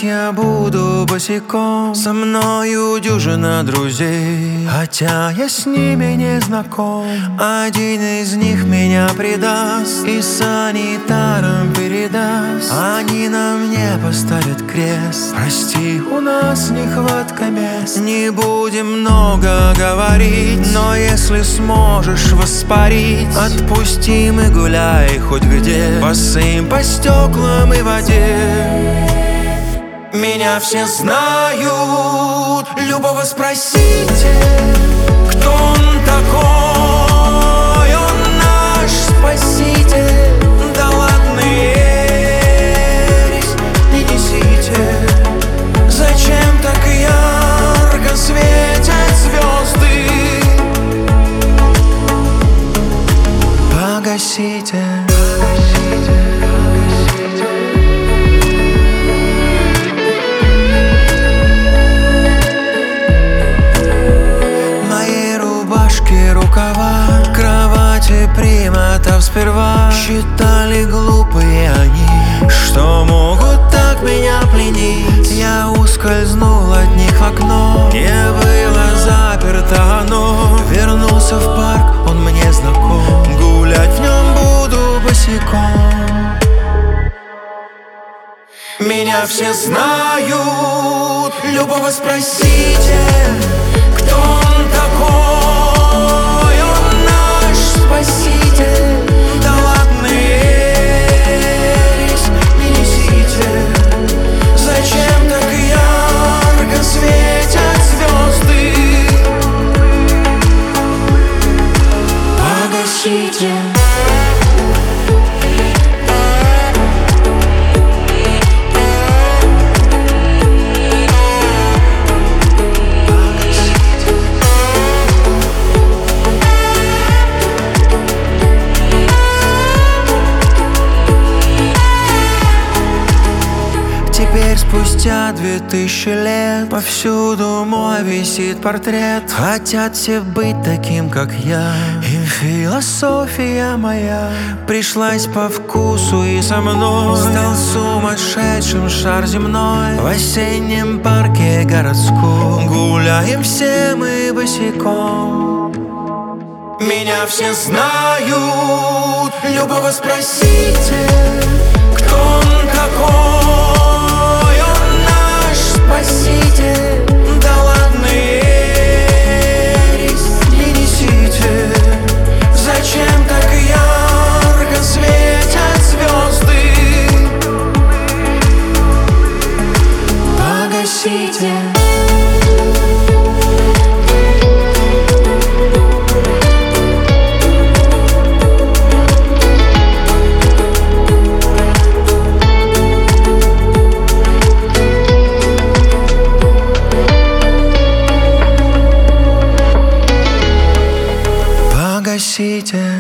гулять я буду босиком. Со мною дюжина друзей, хотя я с ними не знаком. Один из них меня предаст и санитарам передаст. Они на мне поставят крест. Прости, у нас нехватка мест. Не будем много говорить, но если сможешь воспарить, отпусти и гуляй хоть где, босым по стеклам и воде. Меня все знают, любого спросите, кто он такой, он наш спаситель. Да ладно, ересь не несите, зачем так ярко светят звезды? Погасите. Рукава кровати примотав сперва. Считали глупые они, что могут так меня пленить. Я ускользнул от них в окно, не было заперто оно. Вернулся в парк, он мне знаком, гулять в нем буду босиком. Меня все знают, любого спросите, кто он такой, он наш спаситель. Да ладно, ересь не несите, зачем так ярко светят звезды? Погасите. Теперь спустя 2000 лет повсюду мой висит портрет. Хотят все быть таким, как я, и философия моя пришлась по вкусу и со мной. Стал сумасшедшим шар земной в осеннем парке городском. Гуляем все мы босиком. Меня все знают, любого спросите, кто он такой, он наш спаситель. Да ладно, ересь не несите, зачем так ярко светят звезды? Погасите. Погасите.